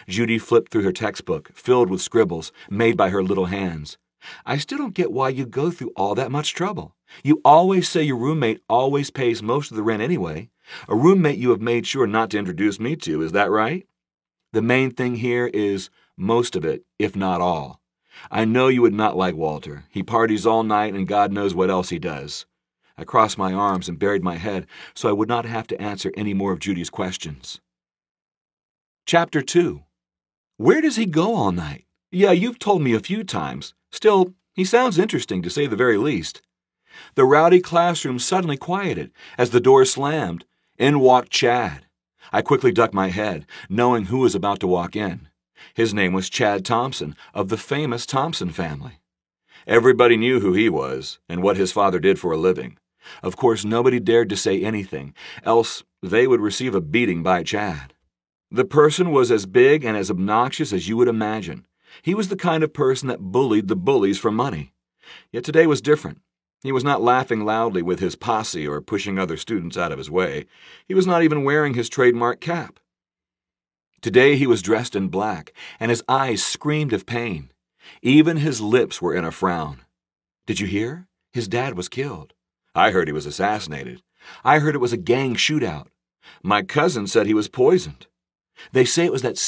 Judy flipped through her textbook, filled with scribbles made by her little hands. I still don't get why you go through all that much trouble. You always say your roommate always pays most of the rent anyway. A roommate you have made sure not to introduce me to, is that right? The main thing here is most of it, if not all. I know you would not like Walter. He parties all night and God knows what else he does. I crossed my arms and buried my head so I would not have to answer any more of Judy's questions. Chapter 2. Where does he go all night? Yeah, you've told me a few times. Still, he sounds interesting to say the very least. The rowdy classroom suddenly quieted as the door slammed. In walked Chad. I quickly ducked my head, knowing who was about to walk in. His name was Chad Thompson, of the famous Thompson family. Everybody knew who he was and what his father did for a living. Of course, nobody dared to say anything, else they would receive a beating by Chad. The person was as big and as obnoxious as you would imagine. He was the kind of person that bullied the bullies for money. Yet today was different. He was not laughing loudly with his posse or pushing other students out of his way. He was not even wearing his trademark cap. Today he was dressed in black, and his eyes screamed of pain. Even his lips were in a frown. Did you hear? His dad was killed. I heard he was assassinated. I heard it was a gang shootout. My cousin said he was poisoned. They say it was that